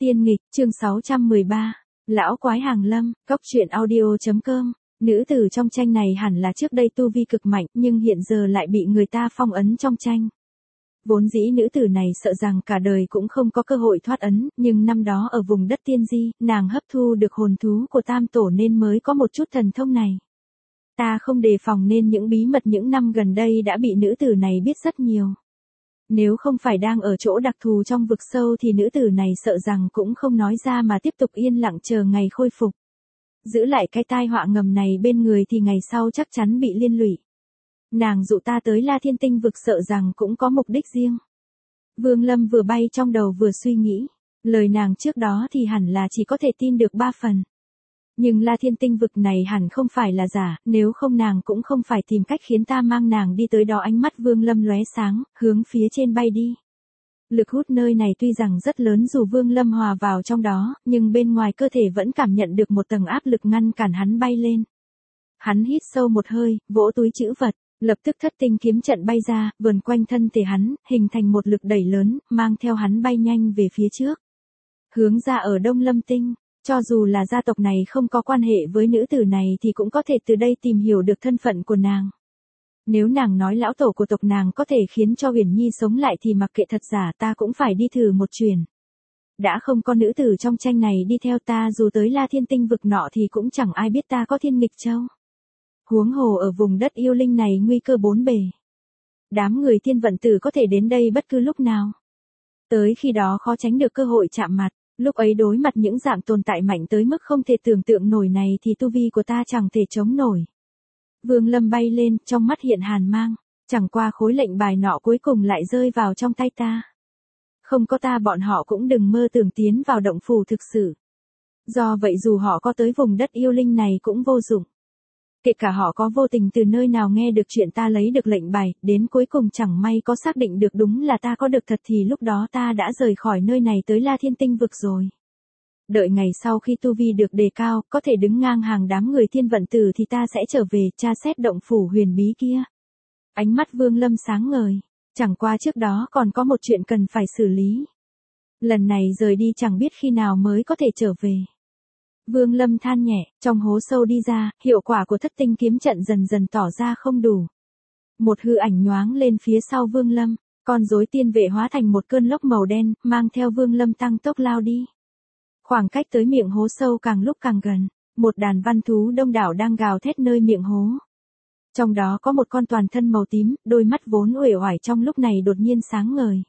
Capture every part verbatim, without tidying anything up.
Tiên nghịch, chương sáu trăm mười ba. Lão quái hàng lâm, cóc truyện audio.com. Nữ tử trong tranh này hẳn là trước đây tu vi cực mạnh, nhưng hiện giờ lại bị người ta phong ấn trong tranh. Vốn dĩ nữ tử này sợ rằng cả đời cũng không có cơ hội thoát ấn, nhưng năm đó ở vùng đất tiên di, nàng hấp thu được hồn thú của tam tổ nên mới có một chút thần thông này. Ta không đề phòng nên những bí mật những năm gần đây đã bị nữ tử này biết rất nhiều. Nếu không phải đang ở chỗ đặc thù trong vực sâu thì nữ tử này sợ rằng cũng không nói ra mà tiếp tục yên lặng chờ ngày khôi phục. Giữ lại cái tai họa ngầm này bên người thì ngày sau chắc chắn bị liên lụy. Nàng dụ ta tới La Thiên Tinh vực sợ rằng cũng có mục đích riêng. Vương Lâm vừa bay trong đầu vừa suy nghĩ. Lời nàng trước đó thì hẳn là chỉ có thể tin được ba phần. Nhưng La Thiên Tinh vực này hẳn không phải là giả, nếu không nàng cũng không phải tìm cách khiến ta mang nàng đi tới đó. Ánh mắt Vương Lâm lóe sáng, hướng phía trên bay đi. Lực hút nơi này tuy rằng rất lớn dù Vương Lâm hòa vào trong đó, nhưng bên ngoài cơ thể vẫn cảm nhận được một tầng áp lực ngăn cản hắn bay lên. Hắn hít sâu một hơi, vỗ túi trữ vật, lập tức thất tinh kiếm trận bay ra, vờn quanh thân thể hắn, hình thành một lực đẩy lớn, mang theo hắn bay nhanh về phía trước. Hướng ra ở Đông Lâm Tinh. Cho dù là gia tộc này không có quan hệ với nữ tử này thì cũng có thể từ đây tìm hiểu được thân phận của nàng. Nếu nàng nói lão tổ của tộc nàng có thể khiến cho Huyền Nhi sống lại thì mặc kệ thật giả ta cũng phải đi thử một chuyến. Đã không có nữ tử trong tranh này đi theo ta dù tới La Thiên Tinh vực nọ thì cũng chẳng ai biết ta có Thiên Nghịch Châu. Huống hồ ở vùng đất yêu linh này nguy cơ bốn bề. Đám người thiên vận tử có thể đến đây bất cứ lúc nào. Tới khi đó khó tránh được cơ hội chạm mặt. Lúc ấy đối mặt những dạng tồn tại mạnh tới mức không thể tưởng tượng nổi này thì tu vi của ta chẳng thể chống nổi. Vương Lâm bay lên, trong mắt hiện hàn mang, chẳng qua khối lệnh bài nọ cuối cùng lại rơi vào trong tay ta. Không có ta bọn họ cũng đừng mơ tưởng tiến vào động phủ thực sự. Do vậy dù họ có tới vùng đất yêu linh này cũng vô dụng. Kể cả họ có vô tình từ nơi nào nghe được chuyện ta lấy được lệnh bài, đến cuối cùng chẳng may có xác định được đúng là ta có được thật thì lúc đó ta đã rời khỏi nơi này tới La Thiên Tinh vực rồi. Đợi ngày sau khi tu vi được đề cao, có thể đứng ngang hàng đám người thiên vận tử thì ta sẽ trở về tra xét động phủ huyền bí kia. Ánh mắt Vương Lâm sáng ngời, chẳng qua trước đó còn có một chuyện cần phải xử lý. Lần này rời đi chẳng biết khi nào mới có thể trở về. Vương Lâm than nhẹ, trong hố sâu đi ra, hiệu quả của thất tinh kiếm trận dần dần tỏ ra không đủ. Một hư ảnh nhoáng lên phía sau Vương Lâm, con rối tiên vệ hóa thành một cơn lốc màu đen, mang theo Vương Lâm tăng tốc lao đi. Khoảng cách tới miệng hố sâu càng lúc càng gần, một đàn văn thú đông đảo đang gào thét nơi miệng hố. Trong đó có một con toàn thân màu tím, đôi mắt vốn uể oải trong lúc này đột nhiên sáng ngời.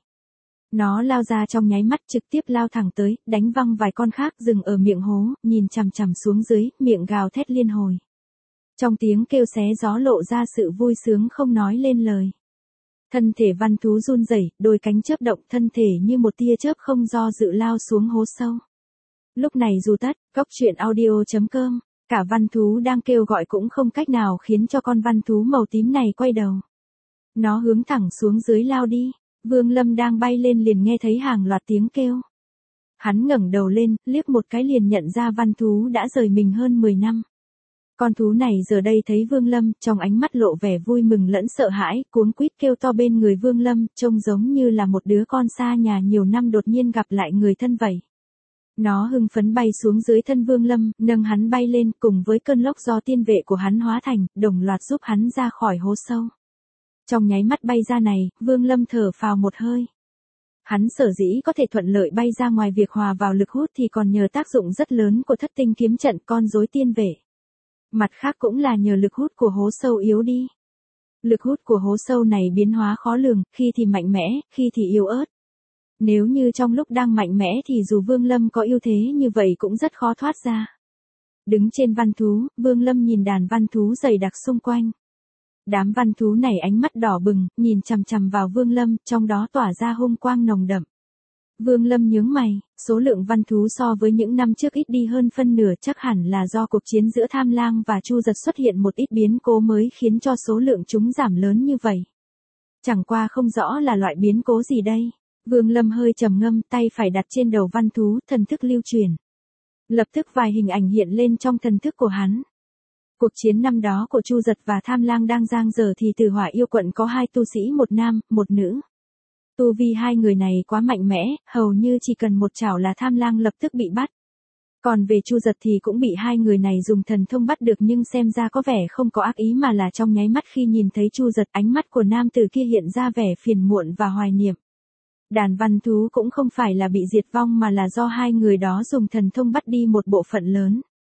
Nó lao ra trong nháy mắt trực tiếp lao thẳng tới, đánh văng vài con khác dừng ở miệng hố, nhìn chằm chằm xuống dưới, miệng gào thét liên hồi. Trong tiếng kêu xé gió lộ ra sự vui sướng không nói lên lời. Thân thể văn thú run rẩy, đôi cánh chớp động, thân thể như một tia chớp không do dự lao xuống hố sâu. Lúc này dù tắt, cóc truyện audio.com, cả văn thú đang kêu gọi cũng không cách nào khiến cho con văn thú màu tím này quay đầu. Nó hướng thẳng xuống dưới lao đi. Vương Lâm đang bay lên liền nghe thấy hàng loạt tiếng kêu. Hắn ngẩng đầu lên, liếc một cái liền nhận ra văn thú đã rời mình hơn mười năm. Con thú này giờ đây thấy Vương Lâm, trong ánh mắt lộ vẻ vui mừng lẫn sợ hãi, cuống quýt kêu to bên người Vương Lâm, trông giống như là một đứa con xa nhà nhiều năm đột nhiên gặp lại người thân vậy. Nó hưng phấn bay xuống dưới thân Vương Lâm, nâng hắn bay lên cùng với cơn lốc do tiên vệ của hắn hóa thành, đồng loạt giúp hắn ra khỏi hố sâu. Trong nháy mắt bay ra này, Vương Lâm thở phào một hơi. Hắn sở dĩ có thể thuận lợi bay ra ngoài việc hòa vào lực hút thì còn nhờ tác dụng rất lớn của thất tinh kiếm trận con rối tiên vệ. Mặt khác cũng là nhờ lực hút của hố sâu yếu đi. Lực hút của hố sâu này biến hóa khó lường, khi thì mạnh mẽ, khi thì yếu ớt. Nếu như trong lúc đang mạnh mẽ thì dù Vương Lâm có ưu thế như vậy cũng rất khó thoát ra. Đứng trên văn thú, Vương Lâm nhìn đàn văn thú dày đặc xung quanh. Đám văn thú này ánh mắt đỏ bừng, nhìn chằm chằm vào Vương Lâm, trong đó tỏa ra hung quang nồng đậm. Vương Lâm nhướng mày, số lượng văn thú so với những năm trước ít đi hơn phân nửa chắc hẳn là do cuộc chiến giữa Tham Lang và Chu Giật xuất hiện một ít biến cố mới khiến cho số lượng chúng giảm lớn như vậy. Chẳng qua không rõ là loại biến cố gì đây. Vương Lâm hơi trầm ngâm, tay phải đặt trên đầu văn thú, thần thức lưu truyền. Lập tức vài hình ảnh hiện lên trong thần thức của hắn. Cuộc chiến năm đó của Chu Giật và Tham Lang đang giang dở thì Từ Hỏa yêu quận có hai tu sĩ một nam, một nữ. Tu vi hai người này quá mạnh mẽ, hầu như chỉ cần một chảo là Tham Lang lập tức bị bắt. Còn về Chu Giật thì cũng bị hai người này dùng thần thông bắt được, nhưng xem ra có vẻ không có ác ý mà là trong nháy mắt khi nhìn thấy Chu Giật, ánh mắt của nam tử kia hiện ra vẻ phiền muộn và hoài niệm. Đàn văn thú cũng không phải là bị diệt vong mà là do hai người đó dùng thần thông bắt đi một bộ phận lớn.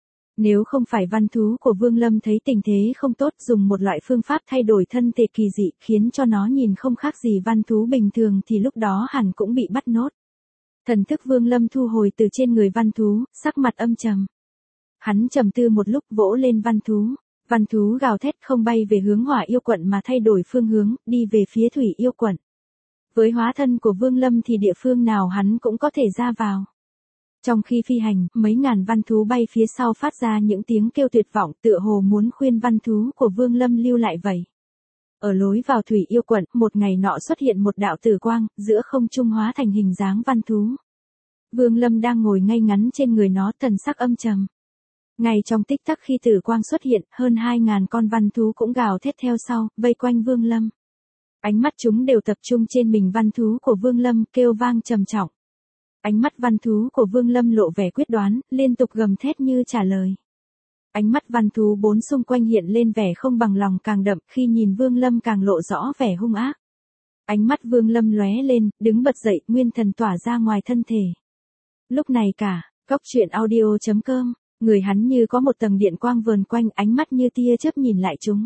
Nếu không phải văn thú của Vương Lâm thấy tình thế không tốt, dùng một loại phương pháp thay đổi thân thể kỳ dị khiến cho nó nhìn không khác gì văn thú bình thường thì lúc đó hẳn cũng bị bắt nốt. Thần thức Vương Lâm thu hồi từ trên người văn thú, sắc mặt âm trầm. Hắn trầm tư một lúc vỗ lên văn thú. Văn thú gào thét không bay về hướng Hỏa Yêu Quận mà thay đổi phương hướng, đi về phía Thủy Yêu Quận. Với hóa thân của Vương Lâm thì địa phương nào hắn cũng có thể ra vào. Trong khi phi hành, mấy ngàn văn thú bay phía sau phát ra những tiếng kêu tuyệt vọng tựa hồ muốn khuyên văn thú của Vương Lâm lưu lại vậy. Ở lối vào Thủy Yêu Quận, một ngày nọ xuất hiện một đạo tử quang, giữa không trung hóa thành hình dáng văn thú. Vương Lâm đang ngồi ngay ngắn trên người nó, thần sắc âm trầm. Ngay trong tích tắc khi tử quang xuất hiện, hơn hai ngàn con văn thú cũng gào thét theo sau, vây quanh Vương Lâm. Ánh mắt chúng đều tập trung trên mình văn thú của Vương Lâm, kêu vang trầm trọng. Ánh mắt văn thú của Vương Lâm lộ vẻ quyết đoán, liên tục gầm thét như trả lời. Ánh mắt văn thú bốn xung quanh hiện lên vẻ không bằng lòng càng đậm, khi nhìn Vương Lâm càng lộ rõ vẻ hung ác. Ánh mắt Vương Lâm lóe lên, đứng bật dậy, nguyên thần tỏa ra ngoài thân thể. Lúc này cả, Cóc Truyện Audio chấm com, người hắn như có một tầng điện quang vờn quanh, ánh mắt như tia chớp nhìn lại chúng.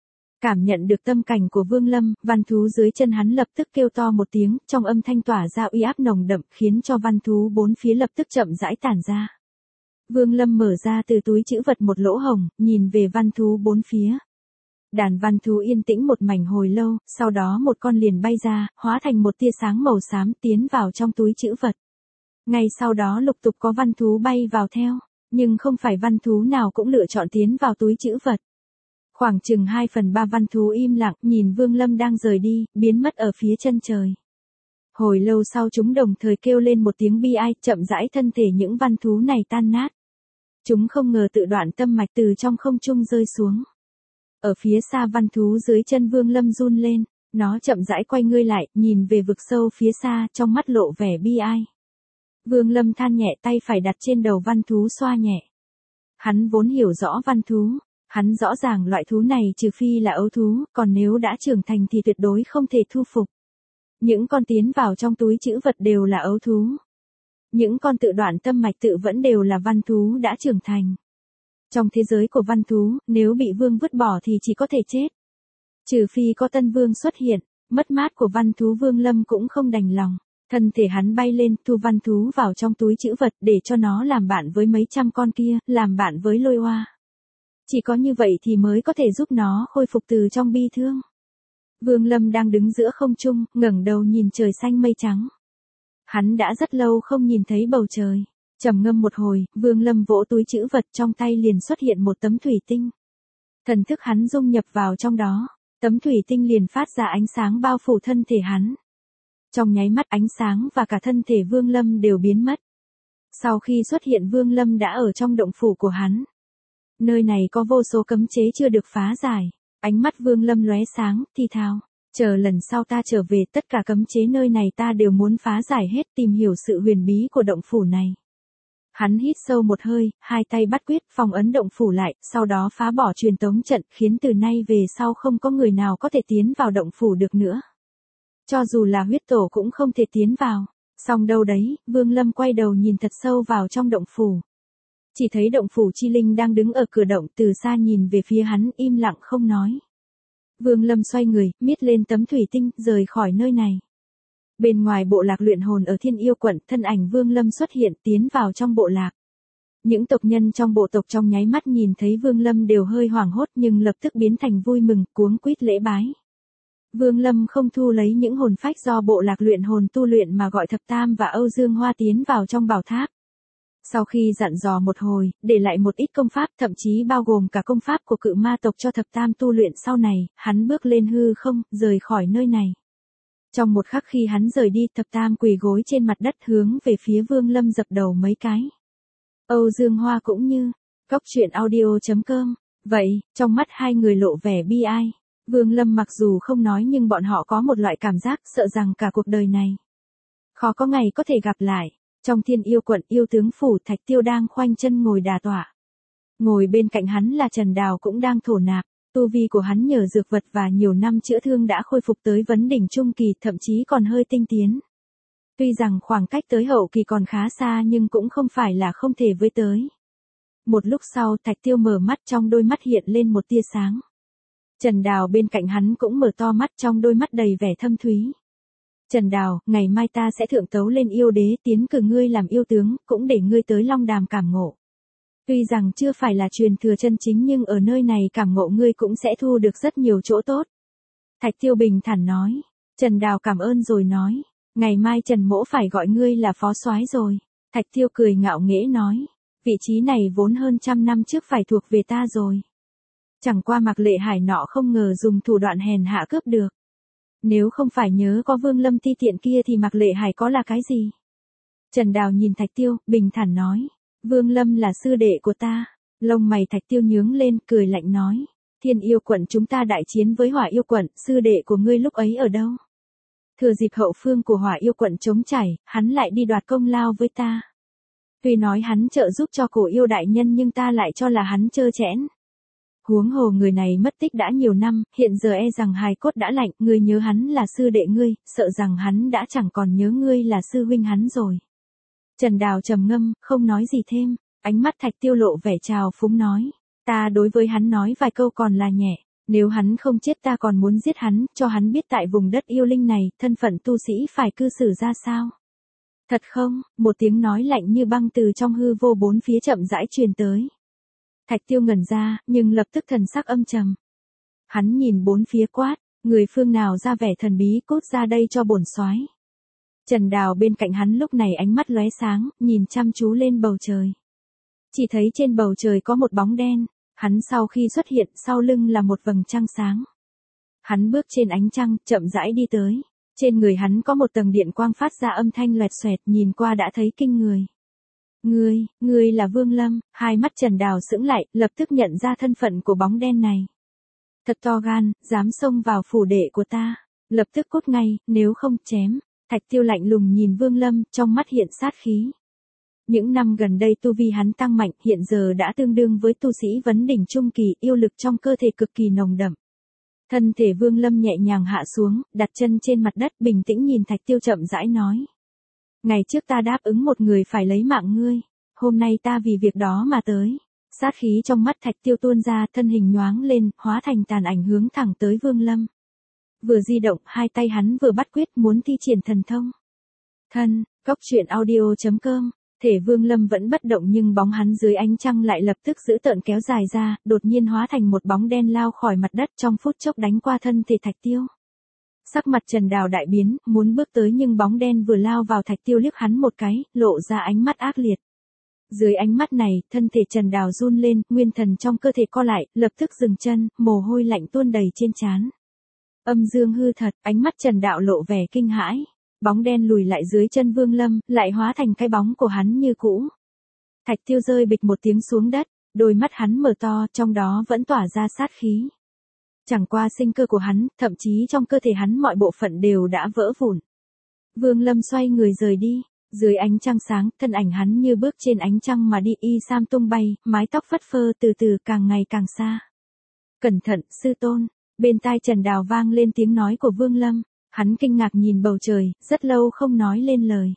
Cảm nhận được tâm cảnh của Vương Lâm, văn thú dưới chân hắn lập tức kêu to một tiếng, trong âm thanh tỏa ra uy áp nồng đậm khiến cho văn thú bốn phía lập tức chậm rãi tản ra. Vương Lâm mở ra từ túi trữ vật một lỗ hồng, nhìn về văn thú bốn phía. Đàn văn thú yên tĩnh một mảnh hồi lâu, sau đó một con liền bay ra, hóa thành một tia sáng màu xám tiến vào trong túi trữ vật. Ngay sau đó lục tục có văn thú bay vào theo, nhưng không phải văn thú nào cũng lựa chọn tiến vào túi trữ vật. Khoảng chừng hai phần ba văn thú im lặng nhìn Vương Lâm đang rời đi, biến mất ở phía chân trời. Hồi lâu sau chúng đồng thời kêu lên một tiếng bi ai, chậm rãi thân thể những văn thú này tan nát. Chúng không ngờ tự đoạn tâm mạch từ trong không trung rơi xuống. Ở phía xa văn thú dưới chân Vương Lâm run lên, nó chậm rãi quay ngươi lại, nhìn về vực sâu phía xa, trong mắt lộ vẻ bi ai. Vương Lâm than nhẹ, tay phải đặt trên đầu văn thú xoa nhẹ. Hắn vốn hiểu rõ văn thú. Hắn rõ ràng loại thú này trừ phi là ấu thú, còn nếu đã trưởng thành thì tuyệt đối không thể thu phục. Những con tiến vào trong túi trữ vật đều là ấu thú. Những con tự đoạn tâm mạch tự vẫn đều là văn thú đã trưởng thành. Trong thế giới của văn thú, nếu bị vương vứt bỏ thì chỉ có thể chết. Trừ phi có tân vương xuất hiện, mất mát của văn thú Vương Lâm cũng không đành lòng. Thân thể hắn bay lên, thu văn thú vào trong túi trữ vật để cho nó làm bạn với mấy trăm con kia, làm bạn với Lôi Oa. Chỉ có như vậy thì mới có thể giúp nó khôi phục từ trong bi thương. Vương Lâm đang đứng giữa không trung, ngẩng đầu nhìn trời xanh mây trắng. Hắn đã rất lâu không nhìn thấy bầu trời. Trầm ngâm một hồi, Vương Lâm vỗ túi trữ vật, trong tay liền xuất hiện một tấm thủy tinh. Thần thức hắn dung nhập vào trong đó, tấm thủy tinh liền phát ra ánh sáng bao phủ thân thể hắn. Trong nháy mắt ánh sáng và cả thân thể Vương Lâm đều biến mất. Sau khi xuất hiện Vương Lâm đã ở trong động phủ của hắn. Nơi này có vô số cấm chế chưa được phá giải. Ánh mắt Vương Lâm lóe sáng, thì thào, chờ lần sau ta trở về, tất cả cấm chế nơi này ta đều muốn phá giải hết, tìm hiểu sự huyền bí của động phủ này. Hắn hít sâu một hơi, hai tay bắt quyết, phong ấn động phủ lại, sau đó phá bỏ truyền tống trận, khiến từ nay về sau không có người nào có thể tiến vào động phủ được nữa. Cho dù là huyết tổ cũng không thể tiến vào. Xong đâu đấy, Vương Lâm quay đầu nhìn thật sâu vào trong động phủ. Chỉ thấy động phủ chi linh đang đứng ở cửa động, từ xa nhìn về phía hắn, im lặng không nói. Vương Lâm xoay người, miết lên tấm thủy tinh, rời khỏi nơi này. Bên ngoài bộ lạc luyện hồn ở Thiên Yêu Quận, thân ảnh Vương Lâm xuất hiện, tiến vào trong bộ lạc. Những tộc nhân trong bộ tộc trong nháy mắt nhìn thấy Vương Lâm đều hơi hoảng hốt, nhưng lập tức biến thành vui mừng, cuống quýt lễ bái. Vương Lâm không thu lấy những hồn phách do bộ lạc luyện hồn tu luyện mà gọi Thập Tam và Âu Dương Hoa tiến vào trong bảo tháp. Sau khi dặn dò một hồi, để lại một ít công pháp, thậm chí bao gồm cả công pháp của cự ma tộc cho Thập Tam tu luyện sau này, hắn bước lên hư không, rời khỏi nơi này. Trong một khắc khi hắn rời đi, Thập Tam quỳ gối trên mặt đất hướng về phía Vương Lâm dập đầu mấy cái. Âu Dương Hoa cũng như, Cóc Truyện Audio chấm com. Vậy, trong mắt hai người lộ vẻ bi ai. Vương Lâm mặc dù không nói nhưng bọn họ có một loại cảm giác sợ rằng cả cuộc đời này khó có ngày có thể gặp lại. Trong Thiên Yêu quận yêu tướng phủ, Thạch Tiêu đang khoanh chân ngồi đả tọa. Ngồi bên cạnh hắn là Trần Đào cũng đang thổ nạp, tu vi của hắn nhờ dược vật và nhiều năm chữa thương đã khôi phục tới vấn đỉnh trung kỳ, thậm chí còn hơi tinh tiến. Tuy rằng khoảng cách tới hậu kỳ còn khá xa nhưng cũng không phải là không thể với tới. Một lúc sau Thạch Tiêu mở mắt, trong đôi mắt hiện lên một tia sáng. Trần Đào bên cạnh hắn cũng mở to mắt, trong đôi mắt đầy vẻ thâm thúy. Trần Đào, ngày mai ta sẽ thượng tấu lên yêu đế, tiến cử ngươi làm yêu tướng, cũng để ngươi tới Long Đàm cảm ngộ. Tuy rằng chưa phải là truyền thừa chân chính nhưng ở nơi này cảm ngộ ngươi cũng sẽ thu được rất nhiều chỗ tốt. Thạch Tiêu bình thản nói. Trần Đào cảm ơn rồi nói. Ngày mai Trần Mỗ phải gọi ngươi là phó soái rồi. Thạch Tiêu cười ngạo nghễ nói. Vị trí này vốn hơn trăm năm trước phải thuộc về ta rồi. Chẳng qua Mạc Lệ Hải nọ không ngờ dùng thủ đoạn hèn hạ cướp được. Nếu không phải nhớ có Vương Lâm ti tiện kia thì Mạc Lệ Hải có là cái gì? Trần Đào nhìn Thạch Tiêu, bình thản nói. Vương Lâm là sư đệ của ta. Lông mày Thạch Tiêu nhướng lên, cười lạnh nói. Thiên Yêu quận chúng ta đại chiến với Hỏa Yêu quận, sư đệ của ngươi lúc ấy ở đâu? Thừa dịp hậu phương của Hỏa Yêu quận trống chảy, hắn lại đi đoạt công lao với ta. Tuy nói hắn trợ giúp cho Cổ Yêu đại nhân nhưng ta lại cho là hắn trơ trẽn. Huống hồ người này mất tích đã nhiều năm, hiện giờ e rằng hài cốt đã lạnh, ngươi nhớ hắn là sư đệ ngươi, sợ rằng hắn đã chẳng còn nhớ ngươi là sư huynh hắn rồi. Trần Đào trầm ngâm, không nói gì thêm, ánh mắt Thạch Tiêu lộ vẻ trào phúng nói. Ta đối với hắn nói vài câu còn là nhẹ, nếu hắn không chết ta còn muốn giết hắn, cho hắn biết tại vùng đất yêu linh này, thân phận tu sĩ phải cư xử ra sao. Thật không? Một tiếng nói lạnh như băng từ trong hư vô bốn phía chậm rãi truyền tới. Thạch Tiêu ngẩn ra, nhưng lập tức thần sắc âm trầm. Hắn nhìn bốn phía quát, người phương nào ra vẻ thần bí, cút ra đây cho bổn soái. Trần Đào bên cạnh hắn lúc này ánh mắt lóe sáng, nhìn chăm chú lên bầu trời. Chỉ thấy trên bầu trời có một bóng đen, hắn sau khi xuất hiện sau lưng là một vầng trăng sáng. Hắn bước trên ánh trăng, chậm rãi đi tới. Trên người hắn có một tầng điện quang phát ra âm thanh loẹt xoẹt, nhìn qua đã thấy kinh người. Ngươi, ngươi là Vương Lâm, hai mắt Trần Đào sững lại, lập tức nhận ra thân phận của bóng đen này. Thật to gan, dám xông vào phủ đệ của ta, lập tức cút ngay, nếu không chém. Thạch Tiêu lạnh lùng nhìn Vương Lâm, trong mắt hiện sát khí. Những năm gần đây tu vi hắn tăng mạnh, hiện giờ đã tương đương với tu sĩ vấn đỉnh trung kỳ, yêu lực trong cơ thể cực kỳ nồng đậm. Thân thể Vương Lâm nhẹ nhàng hạ xuống, đặt chân trên mặt đất, bình tĩnh nhìn Thạch Tiêu chậm rãi nói. Ngày trước ta đáp ứng một người phải lấy mạng ngươi, hôm nay ta vì việc đó mà tới. Sát khí trong mắt Thạch Tiêu tuôn ra, thân hình nhoáng lên, hóa thành tàn ảnh hướng thẳng tới Vương Lâm. Vừa di động, hai tay hắn vừa bắt quyết muốn thi triển thần thông. Thân, cốc truyện audio chấm com, thể Vương Lâm vẫn bất động nhưng bóng hắn dưới ánh trăng lại lập tức dữ tợn kéo dài ra, đột nhiên hóa thành một bóng đen lao khỏi mặt đất, trong phút chốc đánh qua thân thể Thạch Tiêu. Sắc mặt Trần Đào đại biến, muốn bước tới nhưng bóng đen vừa lao vào Thạch Tiêu liếc hắn một cái, lộ ra ánh mắt ác liệt. Dưới ánh mắt này, thân thể Trần Đào run lên, nguyên thần trong cơ thể co lại, lập tức dừng chân, mồ hôi lạnh tuôn đầy trên trán. Âm dương hư thật, ánh mắt Trần Đạo lộ vẻ kinh hãi. Bóng đen lùi lại dưới chân Vương Lâm, lại hóa thành cái bóng của hắn như cũ. Thạch Tiêu rơi bịch một tiếng xuống đất, đôi mắt hắn mở to, trong đó vẫn tỏa ra sát khí. Chẳng qua sinh cơ của hắn, thậm chí trong cơ thể hắn mọi bộ phận đều đã vỡ vụn. Vương Lâm xoay người rời đi, dưới ánh trăng sáng, thân ảnh hắn như bước trên ánh trăng mà đi, y sam tung bay, mái tóc phất phơ từ từ càng ngày càng xa. Cẩn thận, sư tôn, bên tai Trần Đào vang lên tiếng nói của Vương Lâm, hắn kinh ngạc nhìn bầu trời, rất lâu không nói lên lời.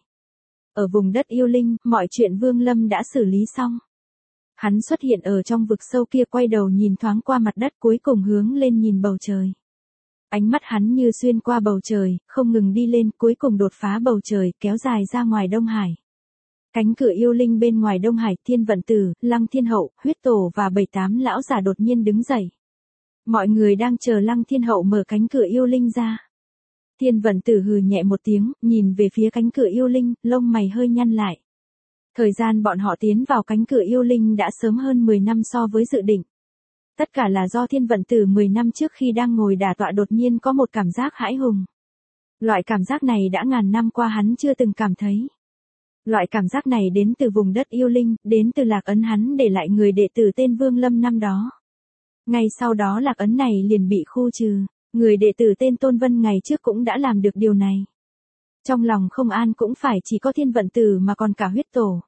Ở vùng đất yêu linh, mọi chuyện Vương Lâm đã xử lý xong. Hắn xuất hiện ở trong vực sâu kia, quay đầu nhìn thoáng qua mặt đất, cuối cùng hướng lên nhìn bầu trời. Ánh mắt hắn như xuyên qua bầu trời, không ngừng đi lên, cuối cùng đột phá bầu trời, kéo dài ra ngoài Đông Hải. Cánh cửa yêu linh bên ngoài Đông Hải, Thiên Vận Tử, Lăng Thiên Hậu, Huyết Tổ và bảy tám lão già đột nhiên đứng dậy. Mọi người đang chờ Lăng Thiên Hậu mở cánh cửa yêu linh ra. Thiên Vận Tử hừ nhẹ một tiếng, nhìn về phía cánh cửa yêu linh, lông mày hơi nhăn lại. Thời gian bọn họ tiến vào cánh cửa yêu linh đã sớm hơn mười năm so với dự định. Tất cả là do Thiên Vận Tử mười năm trước khi đang ngồi đả tọa đột nhiên có một cảm giác hãi hùng. Loại cảm giác này đã ngàn năm qua hắn chưa từng cảm thấy. Loại cảm giác này đến từ vùng đất yêu linh, đến từ Lạc Ấn hắn để lại người đệ tử tên Vương Lâm năm đó. Ngay sau đó lạc ấn này liền bị khu trừ. Người đệ tử tên Tôn Vân ngày trước cũng đã làm được điều này. Trong lòng không an cũng phải chỉ có Thiên Vận Tử mà còn cả huyết tổ.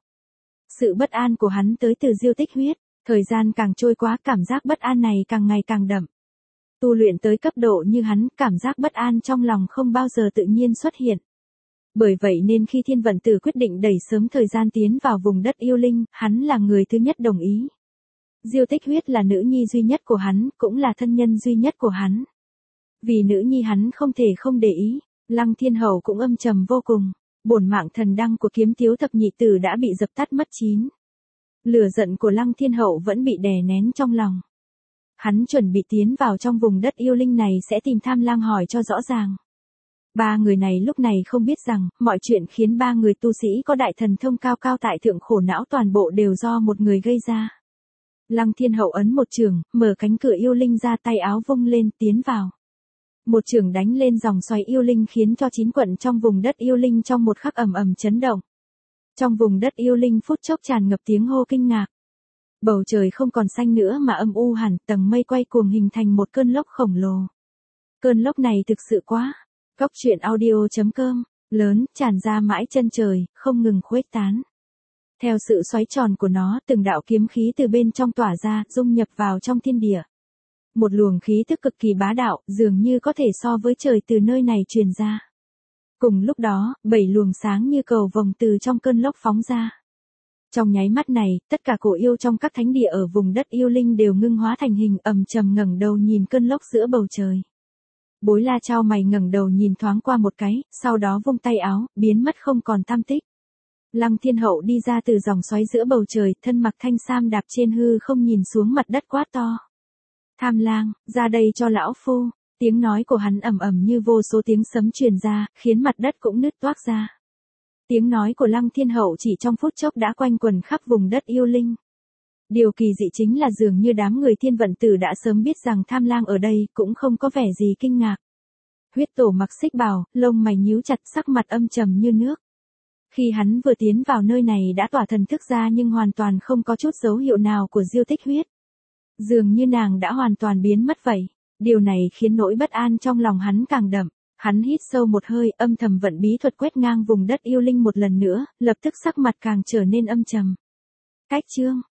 Sự bất an của hắn tới từ Diêu Tích Huyết, thời gian càng trôi qua cảm giác bất an này càng ngày càng đậm. Tu luyện tới cấp độ như hắn, cảm giác bất an trong lòng không bao giờ tự nhiên xuất hiện. Bởi vậy nên khi Thiên Vận Tử quyết định đẩy sớm thời gian tiến vào vùng đất yêu linh, hắn là người thứ nhất đồng ý. Diêu Tích Huyết là nữ nhi duy nhất của hắn, cũng là thân nhân duy nhất của hắn. Vì nữ nhi hắn không thể không để ý, Lăng Thiên Hậu cũng âm trầm vô cùng. Bổn mạng thần đăng của Kiếm Tiếu thập nhị tử đã bị dập tắt mất chín. Lửa giận của Lăng Thiên Hậu vẫn bị đè nén trong lòng. Hắn chuẩn bị tiến vào trong vùng đất yêu linh này sẽ tìm Tham Lang hỏi cho rõ ràng. Ba người này lúc này không biết rằng, mọi chuyện khiến ba người tu sĩ có đại thần thông cao cao tại thượng khổ não toàn bộ đều do một người gây ra. Lăng Thiên Hậu ấn một trường, mở cánh cửa yêu linh ra, tay áo vung lên, tiến vào. Một trường đánh lên dòng xoáy yêu linh khiến cho chín quận trong vùng đất yêu linh trong một khắc ầm ầm chấn động. Trong vùng đất yêu linh phút chốc tràn ngập tiếng hô kinh ngạc. Bầu trời không còn xanh nữa mà âm u hẳn, tầng mây quay cuồng hình thành một cơn lốc khổng lồ. Cơn lốc này thực sự quá. Góc truyện audio chấm com, lớn, tràn ra mãi chân trời, không ngừng khuếch tán. Theo sự xoáy tròn của nó, từng đạo kiếm khí từ bên trong tỏa ra, dung nhập vào trong thiên địa. Một luồng khí tức cực kỳ bá đạo, dường như có thể so với trời từ nơi này truyền ra. Cùng lúc đó, bảy luồng sáng như cầu vồng từ trong cơn lốc phóng ra. Trong nháy mắt này, tất cả cổ yêu trong các thánh địa ở vùng đất yêu linh đều ngưng hóa thành hình, ầm trầm ngẩng đầu nhìn cơn lốc giữa bầu trời. Bối La chau mày ngẩng đầu nhìn thoáng qua một cái, sau đó vung tay áo, biến mất không còn tăm tích. Lăng Thiên Hậu đi ra từ dòng xoáy giữa bầu trời, thân mặc thanh sam đạp trên hư không nhìn xuống mặt đất quát to. Tham Lang, ra đây cho lão phu. Tiếng nói của hắn ầm ầm như vô số tiếng sấm truyền ra, khiến mặt đất cũng nứt toác ra. Tiếng nói của Lăng Thiên Hậu chỉ trong phút chốc đã quanh quần khắp vùng đất yêu linh. Điều kỳ dị chính là dường như đám người Thiên Vận Tử đã sớm biết rằng Tham Lang ở đây, cũng không có vẻ gì kinh ngạc. Huyết tổ mặc xích bào, lông mày nhíu chặt, sắc mặt âm trầm như nước. Khi hắn vừa tiến vào nơi này đã tỏa thần thức ra nhưng hoàn toàn không có chút dấu hiệu nào của Diêu Tích Huyết. Dường như nàng đã hoàn toàn biến mất vậy. Điều này khiến nỗi bất an trong lòng hắn càng đậm. Hắn hít sâu một hơi, âm thầm vận bí thuật quét ngang vùng đất yêu linh một lần nữa, lập tức sắc mặt càng trở nên âm trầm. Cách chương